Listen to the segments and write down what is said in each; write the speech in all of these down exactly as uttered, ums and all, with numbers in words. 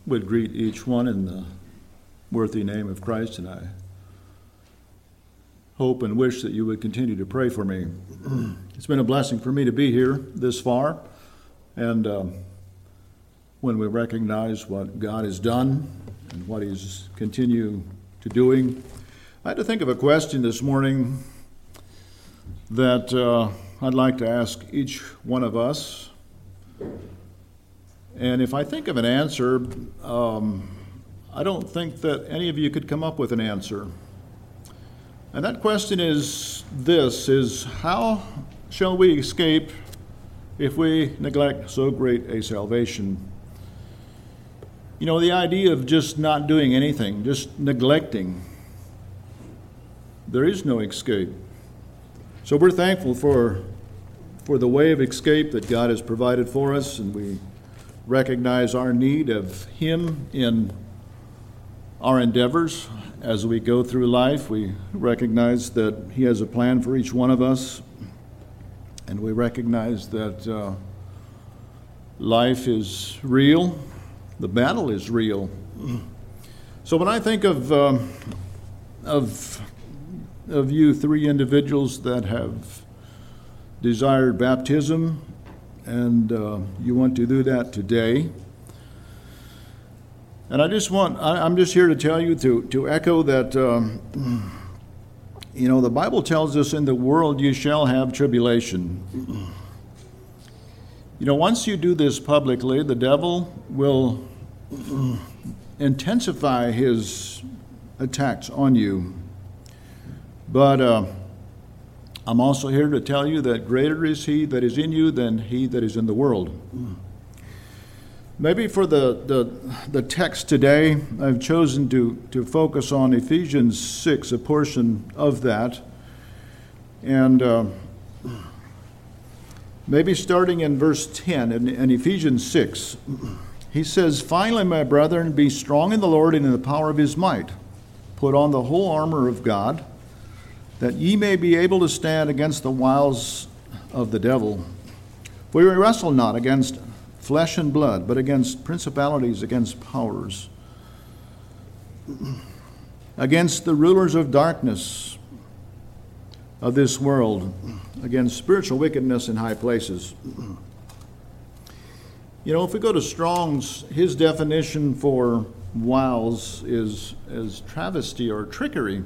would greet each one in the worthy name of Christ, and I hope and wish that you would continue to pray for me. It's been a blessing for me to be here this far, and um, when we recognize what God has done and what He's continue to doing, I had to think of a question this morning that uh, I'd like to ask each one of us. And if I think of an answer, um, I don't think that any of you could come up with an answer. And that question is this, is how shall we escape if we neglect so great a salvation? You know, the idea of just not doing anything, just neglecting, there is no escape. So we're thankful for, for the way of escape that God has provided for us, and we recognize our need of Him in our endeavors as we go through life. We recognize that He has a plan for each one of us, and we recognize that uh, life is real, the battle is real. So when I think of um, of of you three individuals that have desired baptism, and uh, you want to do that today. And I just want, I, I'm just here to tell you, to, to echo that, um, you know, the Bible tells us in the world you shall have tribulation. You know, once you do this publicly, the devil will intensify his attacks on you. But uh, I'm also here to tell you that greater is He that is in you than he that is in the world. Maybe for the, the, the text today, I've chosen to, to focus on Ephesians six, a portion of that. And uh, maybe starting in verse ten, in, in Ephesians six, he says, "Finally, my brethren, be strong in the Lord and in the power of His might. Put on the whole armor of God, that ye may be able to stand against the wiles of the devil. For we wrestle not against flesh and blood, but against principalities, against powers, against the rulers of darkness of this world, against spiritual wickedness in high places." You know, if we go to Strong's, his definition for wiles is as travesty or trickery.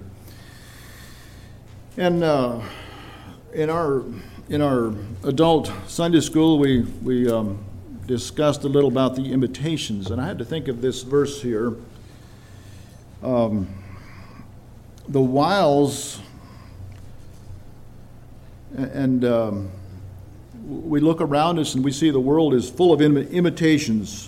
And uh, in our in our adult Sunday school, we we um, discussed a little about the imitations, and I had to think of this verse here. Um, the wiles, and um, we look around us and we see the world is full of im- imitations,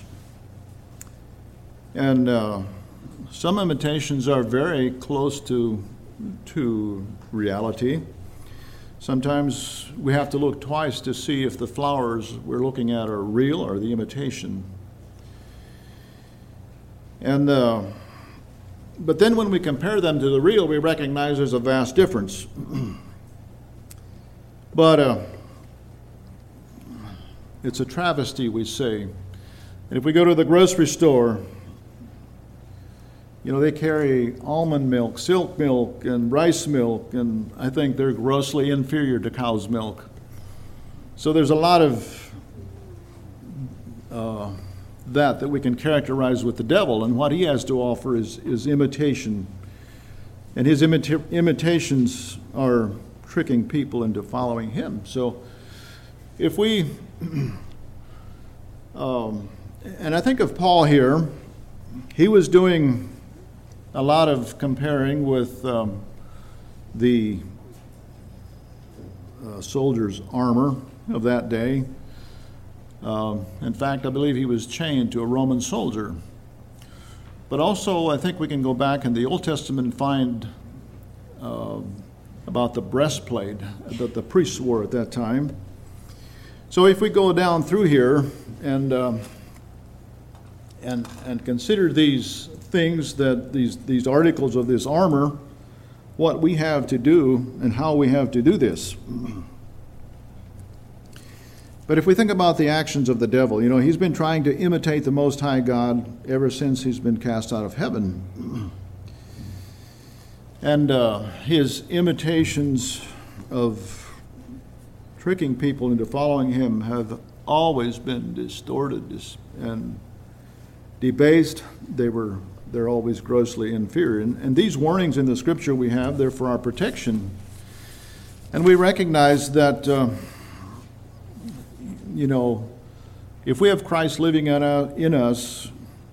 and uh, some imitations are very close to to reality. Sometimes we have to look twice to see if the flowers we're looking at are real or the imitation. And uh, but then when we compare them to the real, we recognize there's a vast difference. But uh, it's a travesty, we say. And if we go to the grocery store, you know, they carry almond milk, silk milk, and rice milk, and I think they're grossly inferior to cow's milk. So there's a lot of uh, that that we can characterize with the devil, and what he has to offer is, is imitation. And his imita- imitations are tricking people into following him. So if we, um, and I think of Paul here, he was doing a lot of comparing with um, the uh, soldiers' armor of that day. Uh, in fact, I believe he was chained to a Roman soldier. But also, I think we can go back in the Old Testament and find uh, about the breastplate that the priests wore at that time. So if we go down through here and uh, and and consider these things, that these these articles of this armor, what we have to do and how we have to do this. But if we think about the actions of the devil, you know, he's been trying to imitate the Most High God ever since he's been cast out of heaven. And uh, his imitations of tricking people into following him have always been distorted and debased. They were, they're always grossly inferior. And, and these warnings in the Scripture we have, they're for our protection. And we recognize that, uh, you know, if we have Christ living in, uh, in us,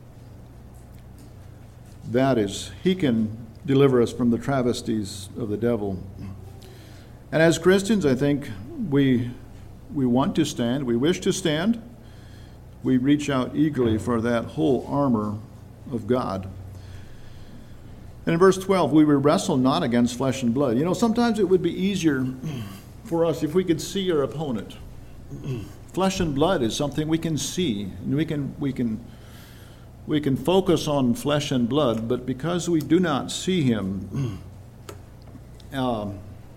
that is, he can deliver us from the travesties of the devil. And as Christians, I think we we want to stand, we wish to stand, we reach out eagerly for that whole armor of God. And in verse twelve, we will wrestle not against flesh and blood. You know, sometimes it would be easier for us if we could see our opponent. Flesh and blood is something we can see, and we can we can we can focus on flesh and blood, but because we do not see him, um,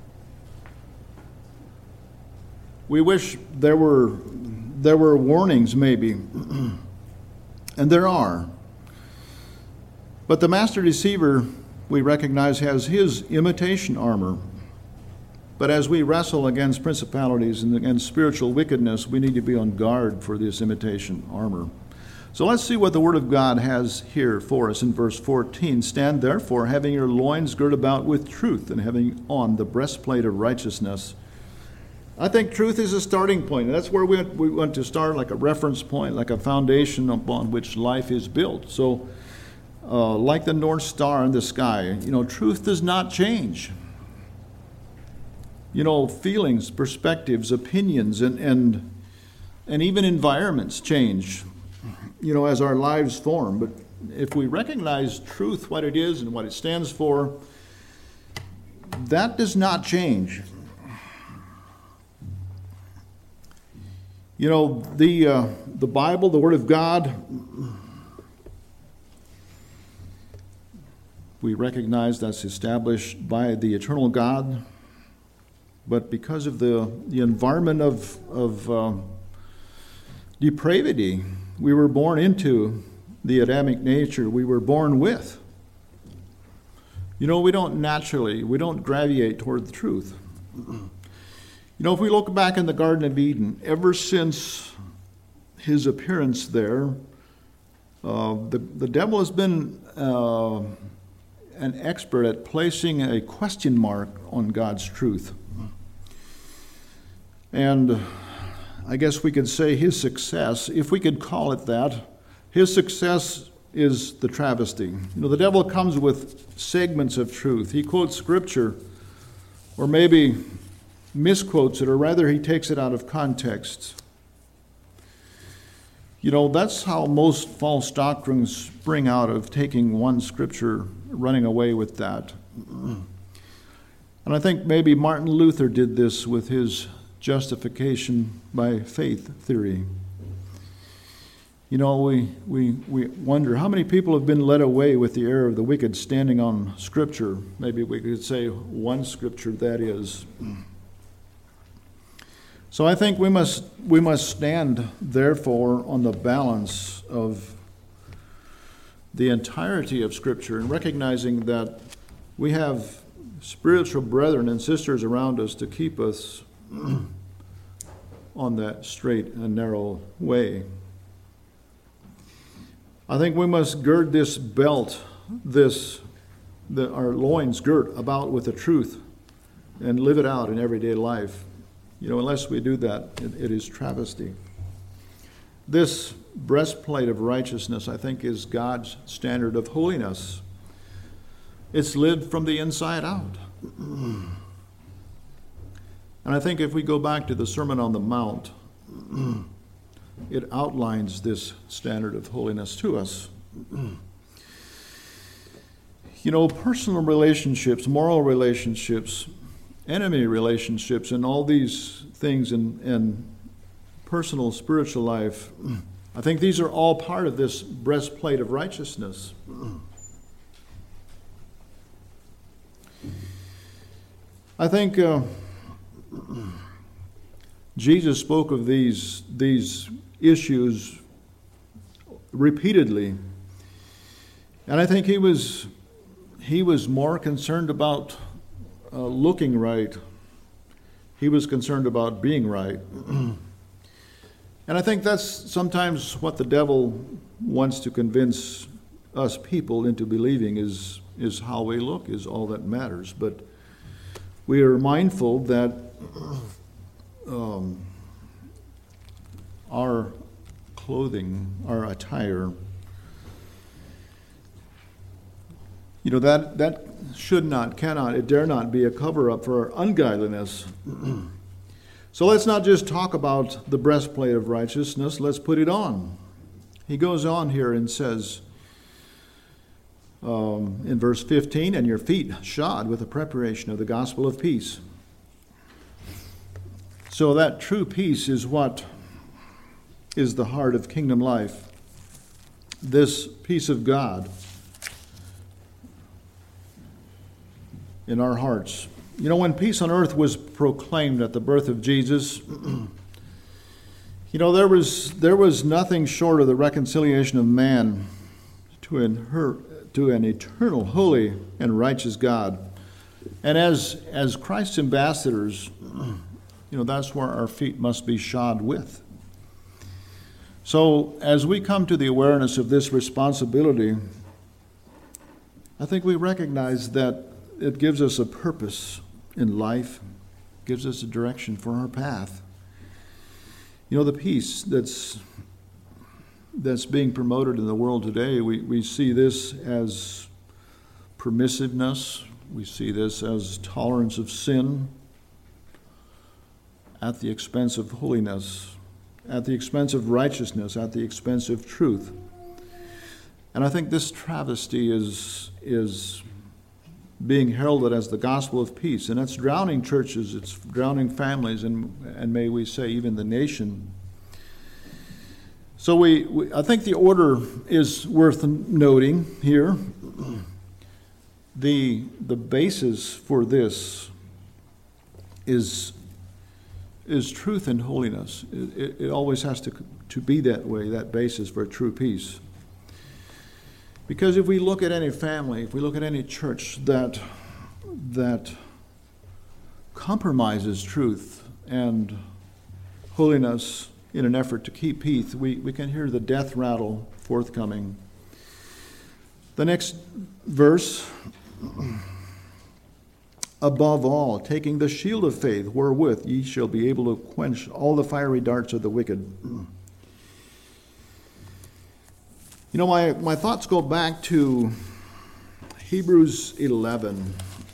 we wish there were there were warnings maybe, and there are. But the master deceiver, we recognize, has his imitation armor. But as we wrestle against principalities and against spiritual wickedness, we need to be on guard for this imitation armor. So let's see what the Word of God has here for us in verse fourteen. Stand therefore, having your loins girt about with truth, and having on the breastplate of righteousness. I think truth is a starting point. That's where we we want to start, like a reference point, like a foundation upon which life is built. So, uh, like the North Star in the sky, you know, truth does not change. You know, feelings, perspectives, opinions, and and and even environments change, you know, as our lives form. But if we recognize truth, what it is and what it stands for, that does not change. You know, the uh, the Bible, the Word of God, we recognize that's established by the eternal God. But because of the, the environment of, of uh, depravity, we were born into the Adamic nature we were born with. You know, we don't naturally, we don't gravitate toward the truth. You know, if we look back in the Garden of Eden, ever since his appearance there, uh, the, the devil has been uh, an expert at placing a question mark on God's truth. And I guess we could say his success, if we could call it that, his success is the travesty. You know, the devil comes with segments of truth. He quotes Scripture, or maybe misquotes it, or rather he takes it out of context. You know, that's how most false doctrines spring out of, taking one Scripture, running away with that. And I think maybe Martin Luther did this with his justification by faith theory. You know, we, we, we wonder how many people have been led away with the error of the wicked standing on Scripture. Maybe we could say one Scripture, that is. So I think we must we must stand, therefore, on the balance of the entirety of Scripture, and recognizing that we have spiritual brethren and sisters around us to keep us on that straight and narrow way. I think we must gird this belt, this the, our loins girt about with the truth, and live it out in everyday life. You know, unless we do that, it, it is travesty. This breastplate of righteousness, I think, is God's standard of holiness. It's lived from the inside out. And I think if we go back to the Sermon on the Mount, it outlines this standard of holiness to us. You know, personal relationships, moral relationships, enemy relationships, and all these things in, in personal spiritual life, I think these are all part of this breastplate of righteousness. I think uh, Jesus spoke of these, these issues repeatedly. And I think he was, he was more concerned about uh, looking right. He was concerned about being right. And I think that's sometimes what the devil wants to convince us people into believing is, is how we look is all that matters. But we are mindful that um, our clothing, our attire, you know, that, that should not, cannot, it dare not be a cover-up for our ungodliness. So let's not just talk about the breastplate of righteousness, let's put it on. He goes on here and says, um, in verse fifteen, and your feet shod with the preparation of the gospel of peace. So that true peace is what is the heart of kingdom life. This peace of God in our hearts. You know, when peace on earth was proclaimed at the birth of Jesus, you know, there was there was nothing short of the reconciliation of man to an, her, to an eternal, holy, and righteous God. And as as Christ's ambassadors, you know, that's where our feet must be shod with. So as we come to the awareness of this responsibility, I think we recognize that it gives us a purpose in life, gives us a direction for our path. You know, the peace that's that's being promoted in the world today, we, we see this as permissiveness, we see this as tolerance of sin at the expense of holiness, at the expense of righteousness, at the expense of truth. And I think this travesty is is being heralded as the gospel of peace. And that's drowning churches, it's drowning families, and, and may we say even the nation. So we, we, I think the order is worth noting here. The, the basis for this is, is truth and holiness. It, it, it always has to, to be that way, that basis for true peace. Because if we look at any family, if we look at any church that that compromises truth and holiness in an effort to keep peace, we, we can hear the death rattle forthcoming. The next verse, above all, taking the shield of faith, wherewith ye shall be able to quench all the fiery darts of the wicked. You know, my, my thoughts go back to Hebrews eleven.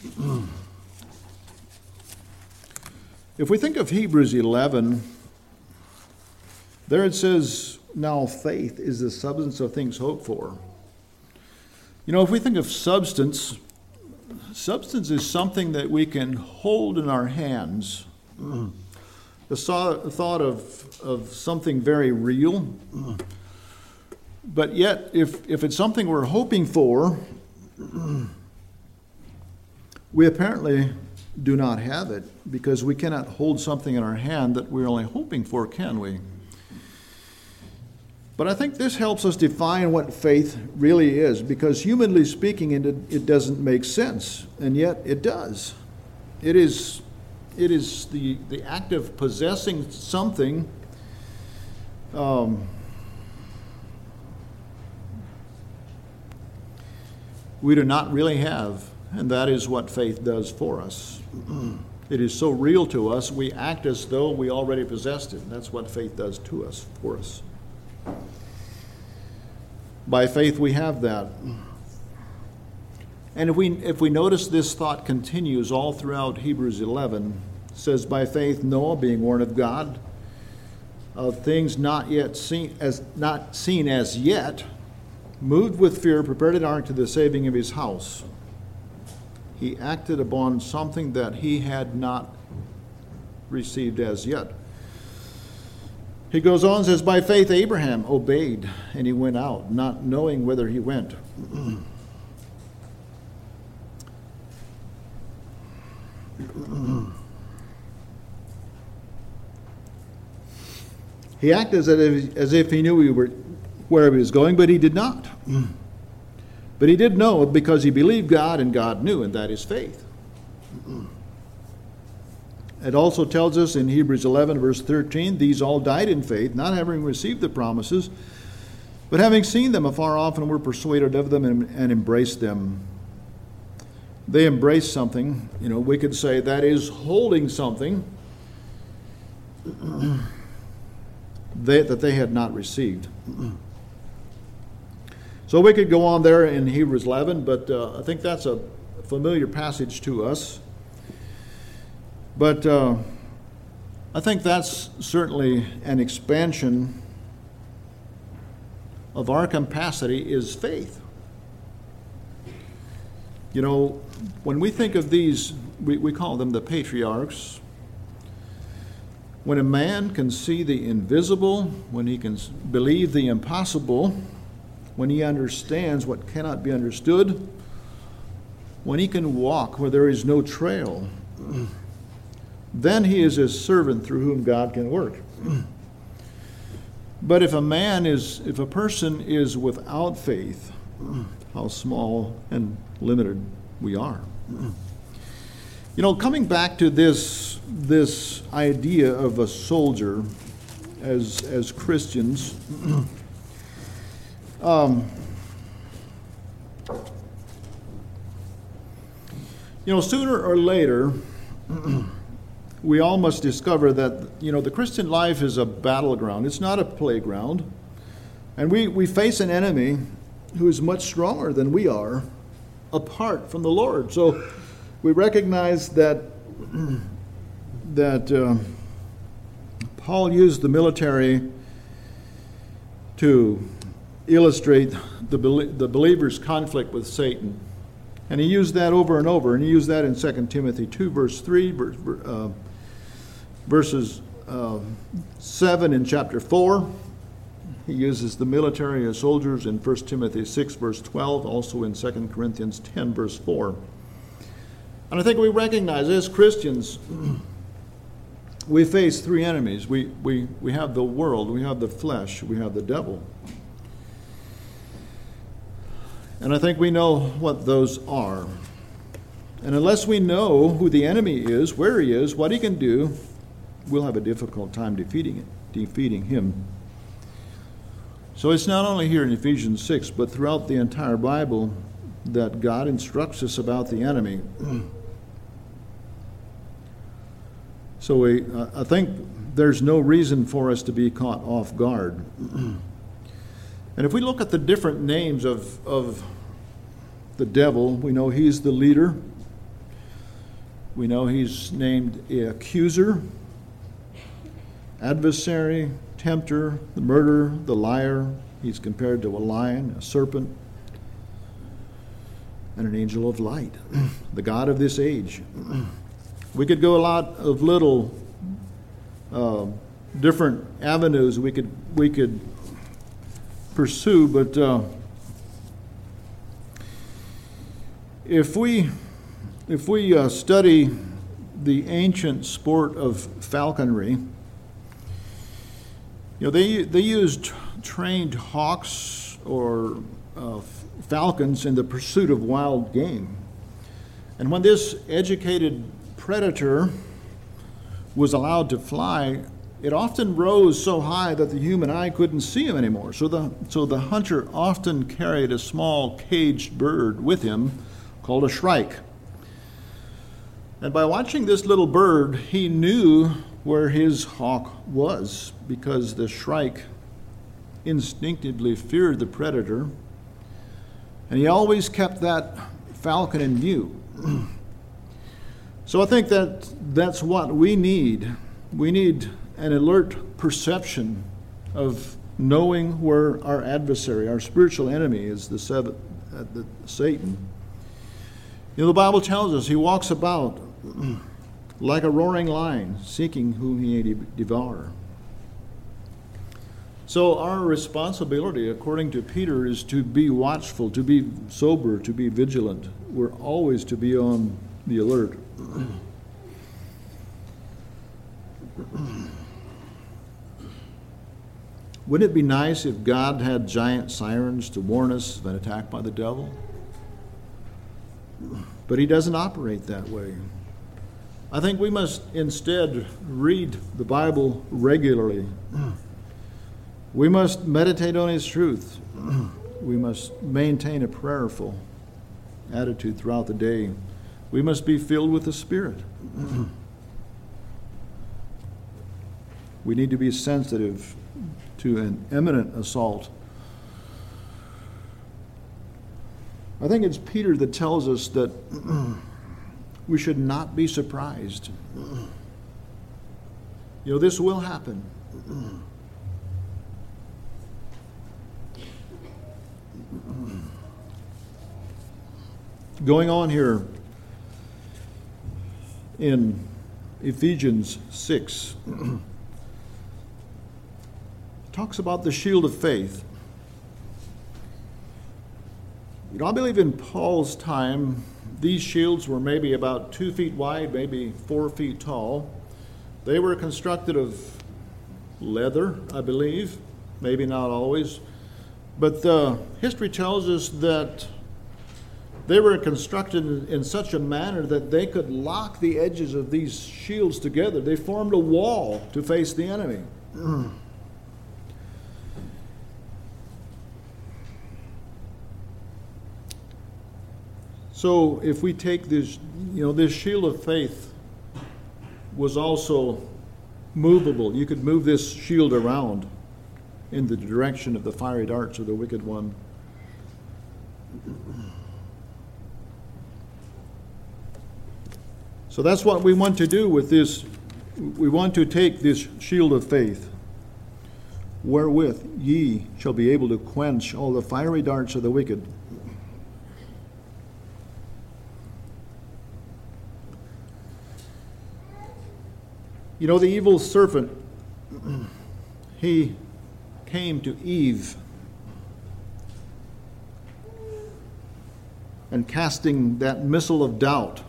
If we think of Hebrews eleven, there it says, now faith is the substance of things hoped for. You know, if we think of substance, substance is something that we can hold in our hands. The thought of, of something very real. But yet, if, if it's something we're hoping for, we apparently do not have it, because we cannot hold something in our hand that we're only hoping for, can we? But I think this helps us define what faith really is, because humanly speaking, it, it doesn't make sense, and yet it does. It is, it is the, the act of possessing something um, we do not really have, and that is what faith does for us. It is so real to us, we act as though we already possessed it. That's what faith does to us, for us. By faith we have that. And if we if we notice, this thought continues all throughout Hebrews eleven. It says, by faith Noah, being warned of God of things not yet seen as not seen as yet, moved with fear, prepared an ark to the saving of his house. He acted upon something that he had not received as yet. He goes on and says, by faith Abraham obeyed, and he went out, not knowing whither he went. He acted as if, as if he knew we were, where he was going, but he did not. But he did know because he believed God and God knew, and that is faith. It also tells us in Hebrews eleven, verse thirteen, these all died in faith, not having received the promises, but having seen them afar off and were persuaded of them and, and embraced them. They embraced something. You know, we could say that is holding something they, that they had not received. So we could go on there in Hebrews eleven, but uh, I think that's a familiar passage to us. But uh, I think that's certainly an expansion of our capacity is faith. You know, when we think of these, we, we call them the patriarchs. When a man can see the invisible, when he can believe the impossible, when he understands what cannot be understood, when he can walk where there is no trail, then he is a servant through whom God can work. But if a man is, if a person is without faith, how small and limited we are. You know, coming back to this, this idea of a soldier as, as Christians, um, you know, sooner or later, we all must discover that, you know, the Christian life is a battleground. It's not a playground. And we, we face an enemy who is much stronger than we are apart from the Lord. So we recognize that, that uh, Paul used the military to illustrate the, the believer's conflict with Satan. And he used that over and over. And he used that in Second Timothy two, verse three, verse, uh, verses uh, seven in chapter four. He uses the military as soldiers in First Timothy six, verse twelve, also in Second Corinthians ten, verse four. And I think we recognize as Christians, we face three enemies. We, we, we have the world, we have the flesh, we have the devil. And I think we know what those are. And unless we know who the enemy is, where he is, what he can do, we'll have a difficult time defeating it, defeating him. So it's not only here in Ephesians six, but throughout the entire Bible that God instructs us about the enemy. So we, uh, I think there's no reason for us to be caught off guard. And if we look at the different names of, of the devil, we know he's the leader. We know he's named accuser, adversary, tempter, the murderer, the liar. He's compared to a lion, a serpent, and an angel of light, the God of this age. We could go a lot of little uh, different avenues we could we could pursue, but uh, if we if we uh, study the ancient sport of falconry, you know they they used trained hawks or uh, falcons in the pursuit of wild game, and when this educated predator was allowed to fly, it often rose so high that the human eye couldn't see him anymore. So the, so the hunter often carried a small caged bird with him called a shrike. And by watching this little bird, he knew where his hawk was, because the shrike instinctively feared the predator, and he always kept that falcon in view. So I think that that's what we need. We need an alert perception of knowing where our adversary, our spiritual enemy, is, the, seven, uh, the Satan. You know, the Bible tells us he walks about like a roaring lion, seeking whom he may devour. So our responsibility, according to Peter, is to be watchful, to be sober, to be vigilant. We're always to be on the alert. Wouldn't it be nice if God had giant sirens to warn us of an attack by the devil? But he doesn't operate that way. I think we must instead read the Bible regularly. We must meditate on his truth. We must maintain a prayerful attitude throughout the day. We must be filled with the Spirit. We need to be sensitive to an imminent assault. I think it's Peter that tells us that we should not be surprised. You know, this will happen. Going on here in Ephesians six, talks about the shield of faith. You know, I believe in Paul's time, these shields were maybe about two feet wide, maybe four feet tall. They were constructed of leather, I believe, maybe not always. But uh, history tells us that they were constructed in such a manner that they could lock the edges of these shields together. They formed a wall to face the enemy. So if we take this, you know, this shield of faith was also movable. You could move this shield around in the direction of the fiery darts of the wicked one. So that's what we want to do with this. We want to take this shield of faith, wherewith ye shall be able to quench all the fiery darts of the wicked. You know, the evil serpent, he came to Eve and casting that missile of doubt.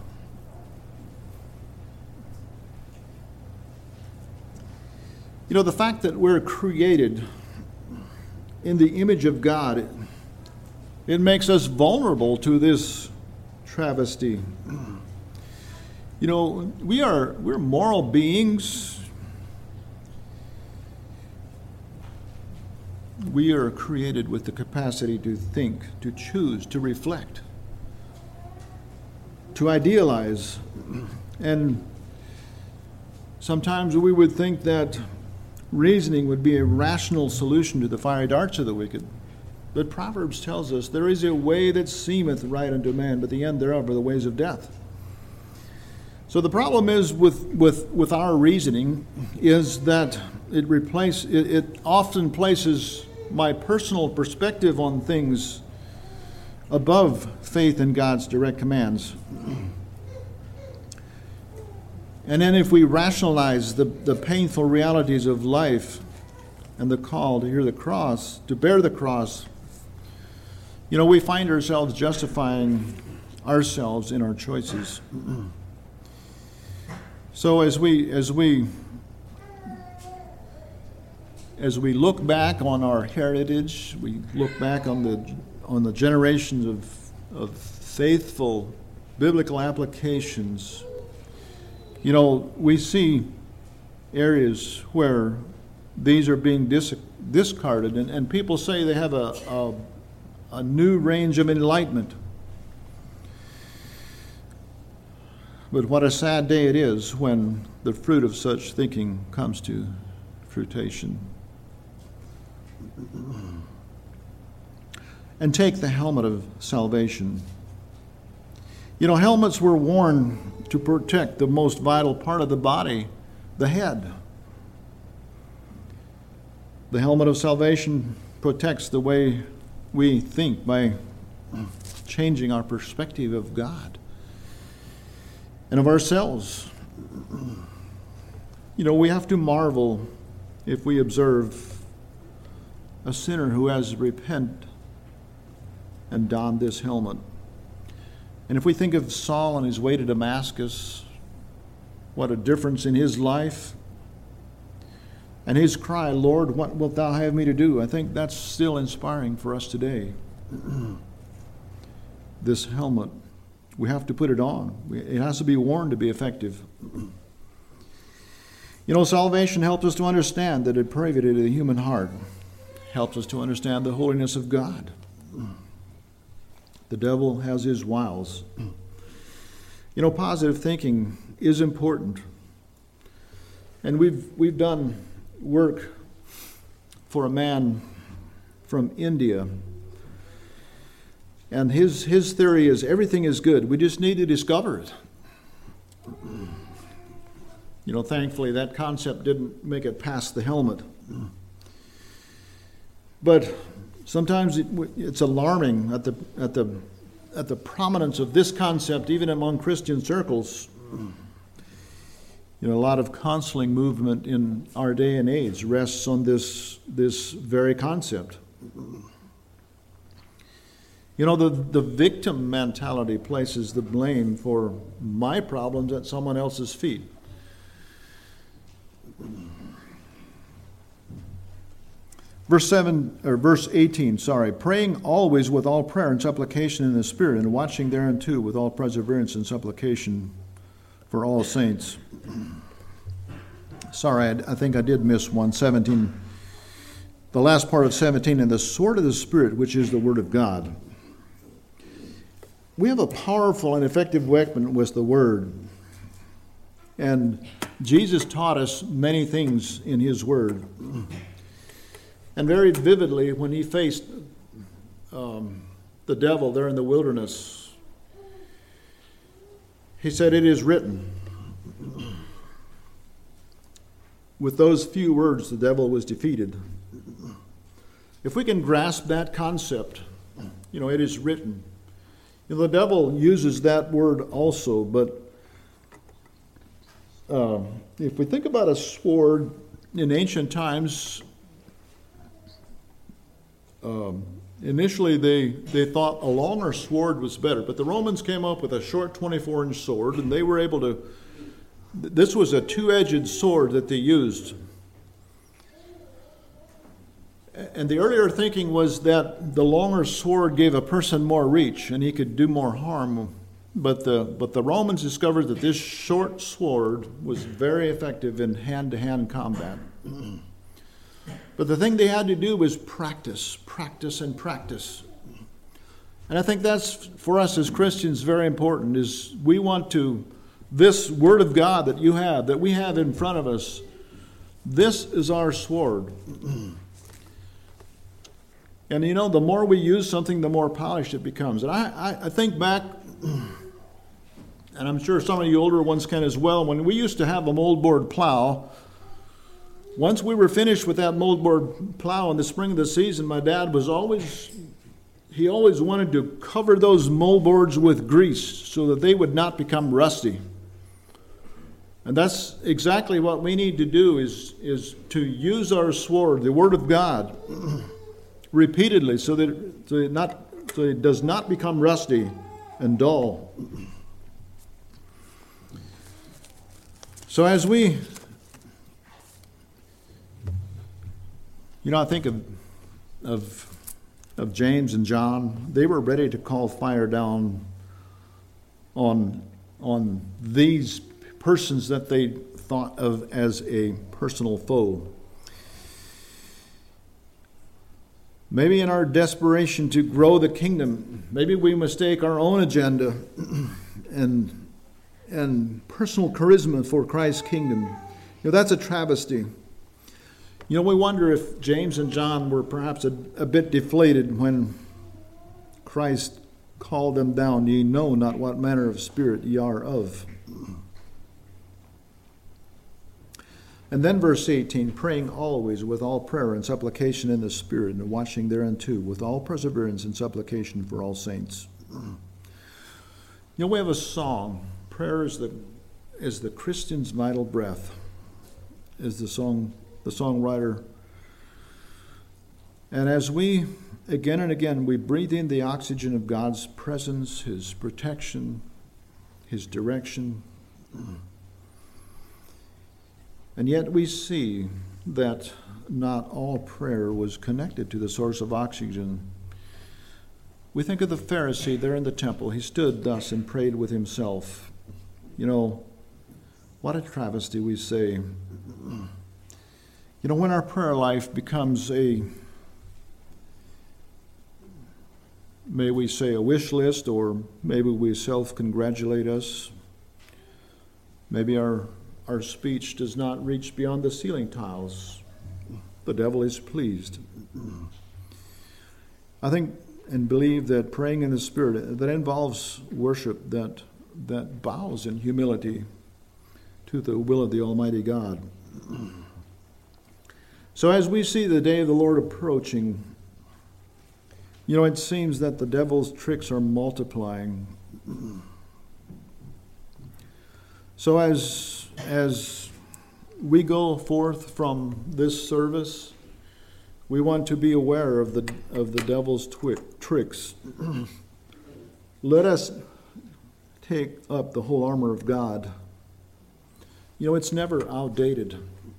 You know, the fact that we're created in the image of God, it, it makes us vulnerable to this travesty. You know, we are we're moral beings. We are created with the capacity to think, to choose, to reflect, to idealize. And sometimes we would think that reasoning would be a rational solution to the fiery darts of the wicked. But Proverbs tells us there is a way that seemeth right unto man, but the end thereof are the ways of death. So the problem is with, with, with our reasoning is that it replace it, it often places my personal perspective on things above faith in God's direct commands. And then if we rationalize the, the painful realities of life and the call to hear the cross, to bear the cross, you know, we find ourselves justifying ourselves in our choices. So as we as we as we look back on our heritage, we look back on the on the generations of of faithful biblical applications, you know, we see areas where these are being dis- discarded, and, and people say they have a, a a new range of enlightenment. But what a sad day it is when the fruit of such thinking comes to fruition. And take the helmet of salvation. You know, helmets were worn to protect the most vital part of the body, the head. The helmet of salvation protects the way we think by changing our perspective of God and of ourselves. You know, we have to marvel if we observe a sinner who has repented and donned this helmet. And if we think of Saul on his way to Damascus, what a difference in his life. And his cry, Lord, what wilt thou have me to do? I think that's still inspiring for us today. This helmet, we have to put it on. It has to be worn to be effective. You know, salvation helps us to understand the depravity of the human heart. Helps us to understand the holiness of God. The devil has his wiles. You know, positive thinking is important. And we've we've done work for a man from India. And his his theory is everything is good. We just need to discover it. You know, thankfully that concept didn't make it past the helmet. But sometimes it, it's alarming at the at the at the prominence of this concept even among Christian circles. You know, a lot of counseling movement in our day and age rests on this this very concept. You know, the, the victim mentality places the blame for my problems at someone else's feet. Verse seven or verse eighteen, sorry, praying always with all prayer and supplication in the Spirit, and watching thereunto with all perseverance and supplication for all saints. Sorry, I, I think I did miss one, seventeen. The last part of seventeen, and the sword of the Spirit, which is the Word of God. We have a powerful and effective weapon with the Word. And Jesus taught us many things in His Word. And very vividly, when He faced um, the devil there in the wilderness, He said, "It is written." With those few words, the devil was defeated. If we can grasp that concept, you know, it is written. You know, the devil uses that word also, but uh, if we think about a sword in ancient times, um, initially they, they thought a longer sword was better, but the Romans came up with a short twenty-four inch sword, and they were able to, this was a two-edged sword that they used. And the earlier thinking was that the longer sword gave a person more reach and he could do more harm. But the, but the Romans discovered that this short sword was very effective in hand-to-hand combat. But the thing they had to do was practice, practice, and practice. And I think that's, for us as Christians, very important, is we want to, this Word of God that you have, that we have in front of us, this is our sword. And you know, the more we use something, the more polished it becomes. And I, I, I think back, and I'm sure some of you older ones can as well, when we used to have a moldboard plow, once we were finished with that moldboard plow in the spring of the season, my dad was always, he always wanted to cover those moldboards with grease so that they would not become rusty. And that's exactly what we need to do, is, is to use our sword, the Word of God, repeatedly, so that, it, so, it not, so it does not become rusty and dull. So as we, you know, I think of, of, of James and John. They were ready to call fire down on, on these persons that they thought of as a personal foe. Maybe in our desperation to grow the kingdom, maybe we mistake our own agenda and, and personal charisma for Christ's kingdom. You know, that's a travesty. You know, we wonder if James and John were perhaps a, a bit deflated when Christ called them down. Ye know not what manner of spirit ye are of. And then verse eighteen, praying always with all prayer and supplication in the Spirit, and watching thereunto with all perseverance and supplication for all saints. You know, we have a song. Prayer is the is the Christian's vital breath, is the song the songwriter. And as we again and again we breathe in the oxygen of God's presence, His protection, His direction. And yet we see that not all prayer was connected to the source of oxygen. We think of the Pharisee there in the temple. He stood thus and prayed with himself. You know, what a travesty, we say. You know, when our prayer life becomes a, may we say, a wish list, or maybe we self-congratulate us. Maybe our, our speech does not reach beyond the ceiling tiles. The devil is pleased. I think and believe that praying in the Spirit, that involves worship that that bows in humility to the will of the Almighty God. So as we see the day of the Lord approaching, you know, it seems that the devil's tricks are multiplying. So as as we go forth from this service, we want to be aware of the of the devil's twi- tricks. Let us take up the whole armor of God. You know, it's never outdated.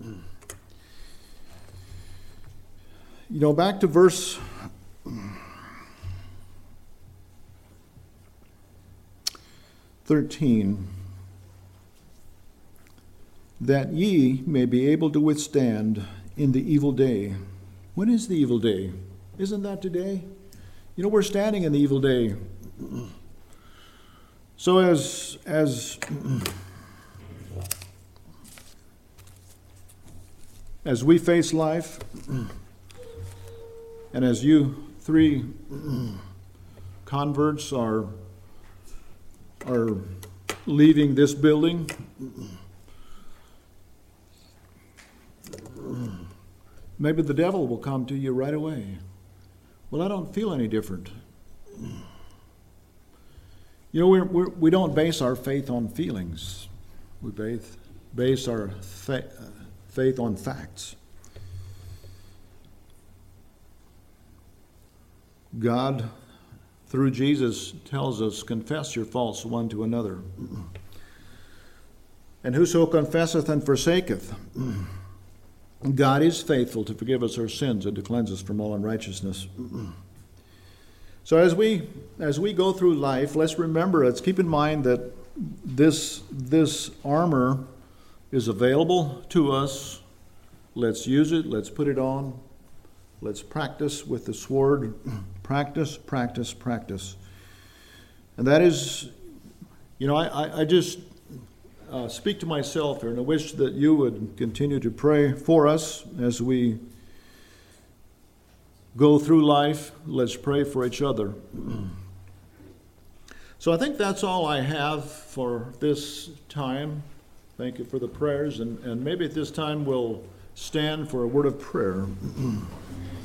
You know, back to verse thirteen. That ye may be able to withstand in the evil day. When is the evil day? Isn't that today? You know, we're standing in the evil day. So as as as we face life, and as you three converts are are leaving this building, maybe the devil will come to you right away. Well, I don't feel any different. You know, we're, we're, we don't base our faith on feelings. We base, base our fa- faith on facts. God, through Jesus, tells us, confess your faults one to another. And whoso confesseth and forsaketh, God is faithful to forgive us our sins and to cleanse us from all unrighteousness. So as we as we go through life, let's remember, let's keep in mind that this this armor is available to us. Let's use it, let's put it on. Let's practice with the sword. Practice, practice, practice. And that is, you know, I, I, I just Uh, speak to myself here, and I wish that you would continue to pray for us as we go through life. Let's pray for each other. So I think that's all I have for this time. Thank you for the prayers, and, and maybe at this time we'll stand for a word of prayer.